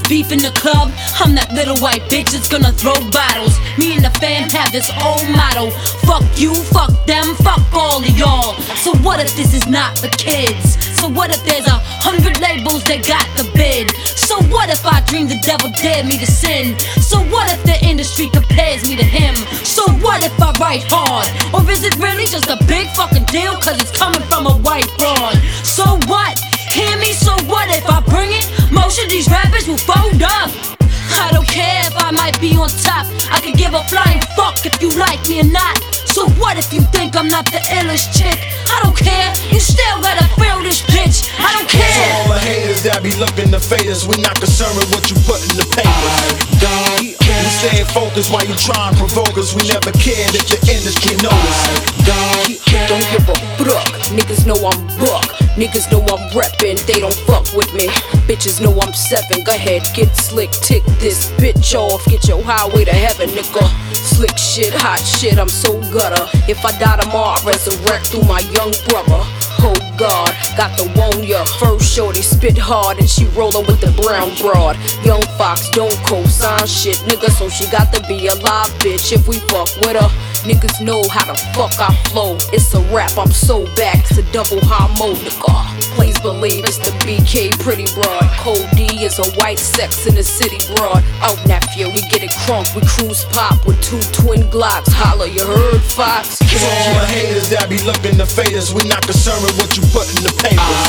beef in the club, I'm that little white bitch that's gonna throw bottles. Me and the fam have this old motto: fuck you, fuck them, fuck all of y'all. So what if this is not the kids? So what if there's 100 labels that got the bid? So what if I dream the devil dared me to sin? So what if the industry compares me to him? So what if I write hard? Or is it really just a big fucking deal cause it's coming from a white broad? So what? Hear me? So what if I bring it? Most of these rappers will fold up. I don't care if I might be on top. I could give a flying fuck if you like me or not. So what if you think I'm not the illest chick? I don't care, you still gotta feel this bitch. I don't care. To all the haters that be looking to fade us, we not concerned with what you put in the papers. We staying focused while you try and provoke us. We never cared if the industry noticed. Don't give a fuck, niggas know I'm buck. Niggas know I'm reppin', they don't fuck with me. Bitches know I'm 7, go ahead, get slick, tick this bitch off. Get your highway to heaven, nigga. Slick shit, hot shit, I'm so gutter. If I die tomorrow, I resurrect through my young brother. Oh God, got the one ya. First shorty spit hard and she rollin' with the brown broad. Young Fox don't co-sign shit, nigga, so she got to be a live bitch if we fuck with her. Niggas know how the fuck I flow. It's a rap, I'm so back to double homo, nigga. Please believe it's the BK pretty broad. Code D is a white sex in the city broad. Out nephew, we get it crunk, we cruise pop with 2 twin Glocks. Holla, you heard, Fox? To all the haters that be looking to fade us, we not concerned with what you put in the papers.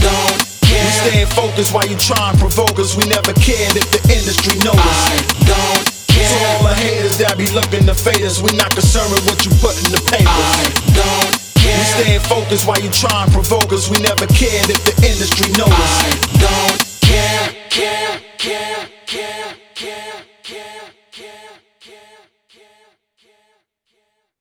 We staying focused while you try and provoke us. We never cared if the industry noticed. To all the haters that be looking to fade us, we not concerned with what you put in the papers. We staying focused while you try and provoke us. We never cared if the industry noticed.